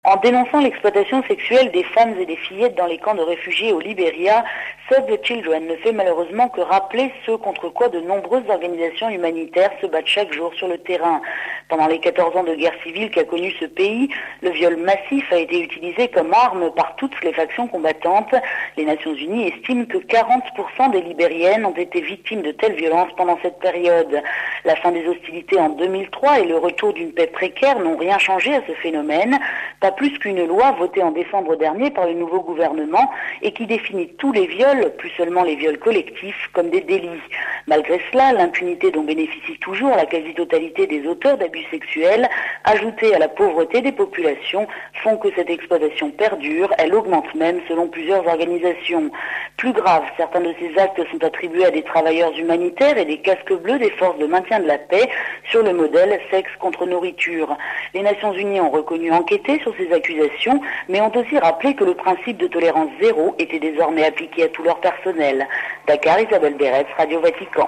En dénonçant l'exploitation sexuelle des femmes et des fillettes dans les camps de réfugiés au Libéria, Save the Children ne fait malheureusement que rappeler ce contre quoi de nombreuses organisations humanitaires se battent chaque jour sur le terrain. Pendant les 14 ans de guerre civile qu'a connu ce pays, le viol massif a été utilisé comme arme par toutes les factions combattantes. Les Nations Unies estiment que 40% des Libériennes ont été victimes de telles violences pendant cette période. La fin des hostilités en 2003 et le retour d'une paix précaire n'ont rien changé à ce phénomène, pas plus qu'une loi votée en décembre dernier par le nouveau gouvernement et qui définit tous les viols, plus seulement les viols collectifs, comme des délits. Malgré cela, l'impunité dont bénéficie toujours la quasi-totalité des auteurs d'abus sexuels, ajoutée à la pauvreté des populations, font que cette exploitation perdure, elle augmente même selon plusieurs organisations. Plus grave, certains de ces actes sont attribués à des travailleurs humanitaires et des casques bleus des forces de maintien de la paix sur le modèle sexe contre nourriture. Les Nations Unies ont reconnu enquêter sur ces accusations, mais ont aussi rappelé que le principe de tolérance zéro était désormais appliqué à tout leur personnel. Dakar, Isabelle Berès, Radio Vatican.